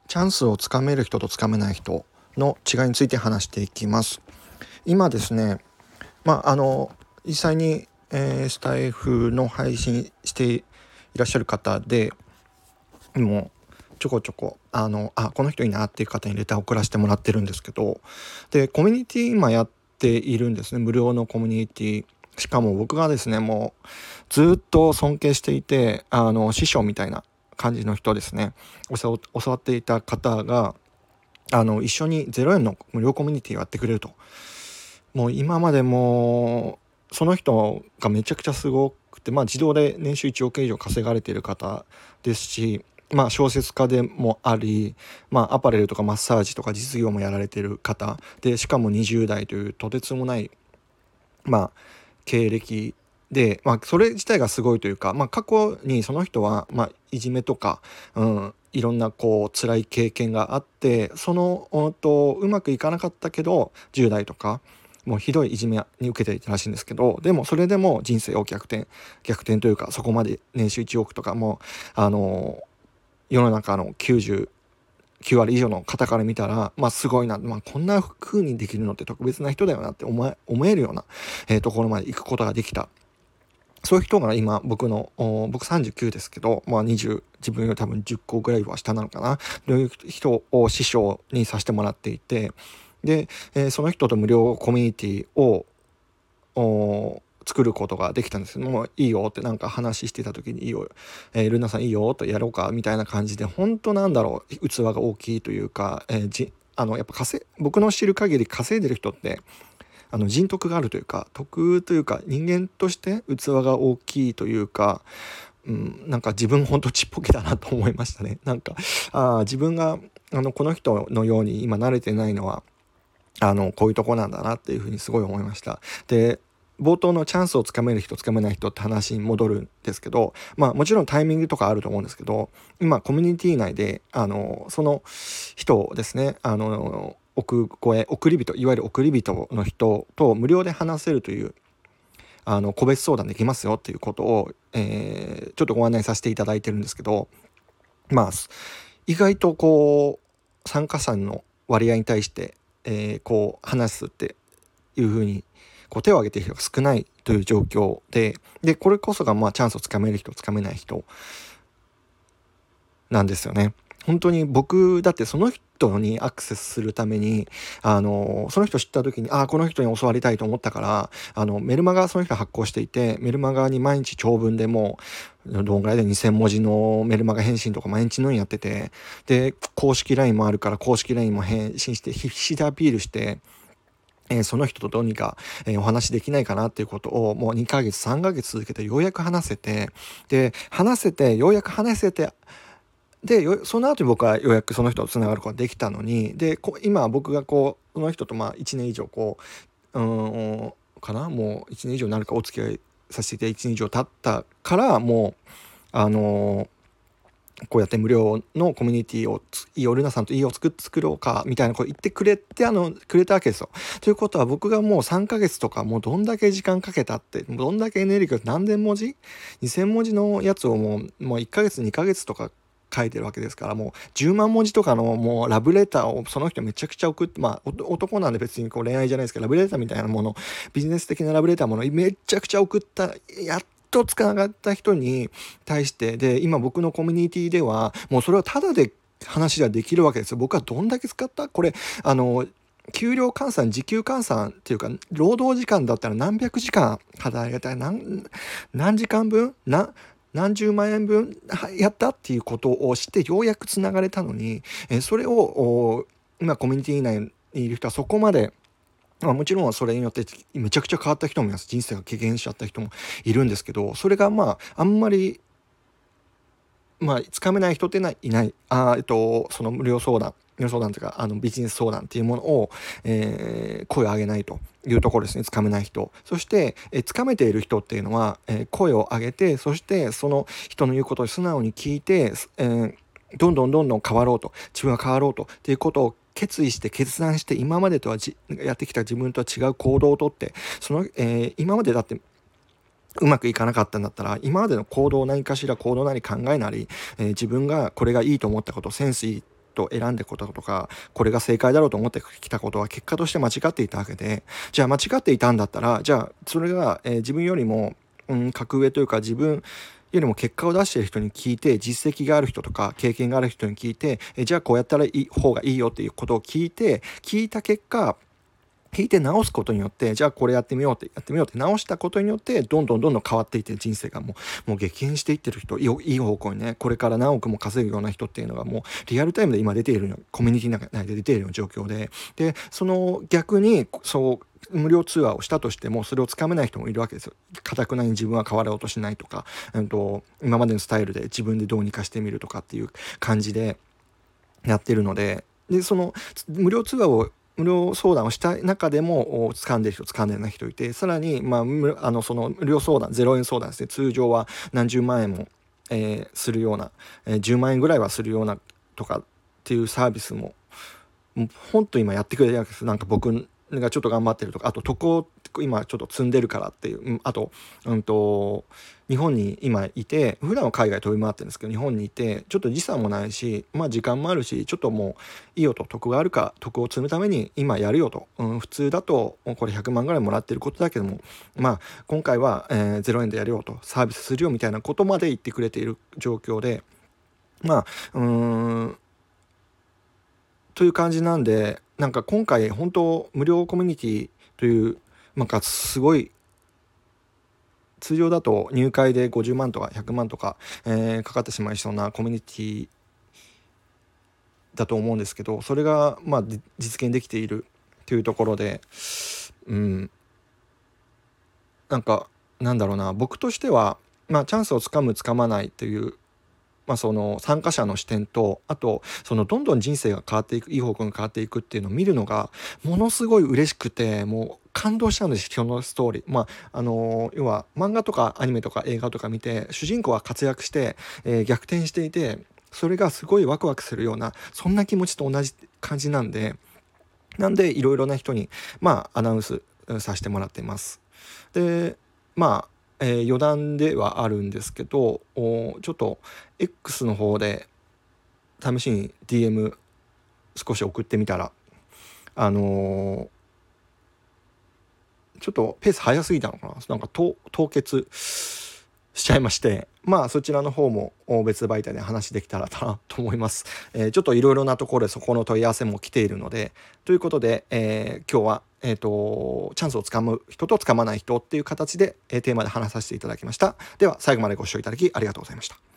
チャンスをつかめる人とつかめない人の違いについて話していきます。今ですね、実際に、スタイフの配信していらっしゃる方でもうちょこちょここの人いいなっていう方にレターを送らせてもらってるんですけど、でコミュニティ今やっているんですね。無料のコミュニティ、しかも僕がですねもうずっと尊敬していて師匠みたいな感じの人ですね、教わっていた方が一緒に0円の無料コミュニティをやってくれると。もう今までもその人がめちゃくちゃすごくて、自動で年収1億円以上稼がれている方ですし、小説家でもあり、アパレルとかマッサージとか実業もやられている方で、しかも20代というとてつもない経歴で、それ自体がすごいというか、過去にその人は、いじめとか、いろんな辛い経験があって、うまくいかなかったけど10代とかもうひどいいじめに受けていたらしいんですけど、でもそれでも人生を逆転というか、そこまで年収1億とかも世の中の99割以上の方から見たら、すごいな、こんな風にできるのって特別な人だよなって思えるような、ところまで行くことができた。そういう人が今僕39ですけど、自分より多分10個ぐらいは下なのかな、そういう人を師匠にさせてもらっていて、で、その人と無料コミュニティを作ることができたんです。もういいよってなんか話してた時に、いいよ、ルナさんいいよとやろうかみたいな感じで、本当器が大きいというか、やっぱ僕の知る限り稼いでる人って人徳があるというか、徳というか、人間として器が大きいというか、なんか自分ほんとちっぽけだなと思いましたね。なんか自分がこの人のように今慣れてないのはこういうとこなんだなっていうふうにすごい思いました。で、冒頭のチャンスをつかめる人つかめない人って話に戻るんですけど、もちろんタイミングとかあると思うんですけど、今コミュニティ内でその人をですね、送り人、いわゆる送り人の人と無料で話せるという個別相談できますよっていうことを、ちょっとご案内させていただいてるんですけど、意外と参加者の割合に対して、話すっていうふうに手を挙げている人が少ないという状況で、これこそがチャンスをつかめる人つかめない人なんですよね。本当に僕だってその人にアクセスするためにその人知った時にこの人に教わりたいと思ったからメルマガその人発行していて、メルマガに毎日長文でもうどんぐらいで2000文字のメルマガ返信とか毎日のようにやってて、で公式 LINE もあるから公式 LINE も返信して必死でアピールして、その人とどうにか、お話できないかなっていうことをもう2ヶ月3ヶ月続けてようやく話せて、ようやく話せて、その後に僕はようやくその人とつながることができたのに、で今僕がその人と1年以上もう1年以上になるかお付き合いさせて1年以上経ったから、もうこうやって無料のコミュニティをいいよルナさんといいよ作ろうかみたいなこと言ってくれてくれたわけですよ。ということは僕がもう3ヶ月とかもうどんだけ時間かけたって、どんだけエネルギーを何千文字2000文字のやつをもう1ヶ月2ヶ月とか書いてるわけですから、もう10万文字とかのもうラブレターをその人めちゃくちゃ送って、男なんで別に恋愛じゃないですけど、ラブレターみたいなもの、ビジネス的なラブレターものめちゃくちゃ送った、やっとつながった人に対して、で今僕のコミュニティではもうそれはタダで話ができるわけですよ。僕はどんだけ使ったこれ給料換算時給換算っていうか、労働時間だったら何百時間働いたら何時間分何十万円分やったっていうことをしてようやくつながれたのに、それを今コミュニティ内にいる人はそこまで、もちろんそれによってめちゃくちゃ変わった人もいます。人生が激変しちゃった人もいるんですけど、それがあんまりつかめない人っていない。その無料相談というかビジネス相談っていうものを、声を上げないというところですね。つかめない人、そして、つかめている人っていうのは、声を上げて、そしてその人の言うことを素直に聞いて、どんどん変わろうと、自分が変わろうとっていうことを決意して決断して、今までとはやってきた自分とは違う行動をとって、今までだってうまくいかなかったんだったら、今までの行動なり考えなり、自分がこれがいいと思ったこと、センスいいと選んでこととか、これが正解だろうと思ってきたことは結果として間違っていたわけで、じゃあ間違っていたんだったら、じゃあそれが、自分よりも、格上というか、自分よりも結果を出している人に聞いて、実績がある人とか経験がある人に聞いて、じゃあこうやったらいい方がいいよっていうことを聞いた結果、聞いて直すことによって、じゃあこれやってみようって直したことによって、どんどん変わっていって、人生がもう激変していってる人、いい方向にね、これから何億も稼ぐような人っていうのがもうリアルタイムで今出ているの、コミュニティの中で出ているような状況で、その逆に無料ツアーをしたとしてもそれをつかめない人もいるわけですよ。堅くなに自分は変わろうとしないとか、今までのスタイルで自分でどうにかしてみるとかっていう感じでやってるので、その無料ツアーを無料相談をした中でも掴んでる人掴んでない人いて、さらに、その無料相談、0円相談ですね、通常は何十万円も、するような、10万円ぐらいはするようなとかっていうサービスも本当今やってくれてるわけです。なんか僕がちょっと頑張ってるとか、あと渡航今ちょっと積んでるからっていう、あと、日本に今いて、普段は海外飛び回ってるんですけど、日本にいてちょっと時差もないし、時間もあるし、ちょっともういいよと、得があるか得を積むために今やるよと、普通だとこれ100万ぐらいもらってることだけども、今回は、0円でやるよと、サービスするよみたいなことまで言ってくれている状況で、という感じなんで、なんか今回本当無料コミュニティという、なんかすごい、通常だと入会で50万とか100万とか、かかってしまいそうなコミュニティだと思うんですけど、それが実現できているというところで、なんかなんだろうな、僕としては、チャンスをつかむつかまないという、その参加者の視点と、あとそのどんどん人生が変わっていく、いい方向に変わっていくっていうのを見るのがものすごい嬉しくて、もう感動しちゃうんです。人のストーリー、要は漫画とかアニメとか映画とか見て、主人公は活躍して、逆転していて、それがすごいワクワクするような、そんな気持ちと同じ感じなんで、いろいろな人にアナウンスさせてもらっています。で余談ではあるんですけど、ちょっと X の方で試しに DM 少し送ってみたら、ちょっとペース早すぎたのかな、なんか凍結しちゃいまして、そちらの方も別媒体で話できたらなと思います。ちょっといろいろなところでそこの問い合わせも来ているので、ということで、今日は、チャンスをつかむ人とつかまない人っていう形で、テーマで話させていただきました。では最後までご視聴いただきありがとうございました。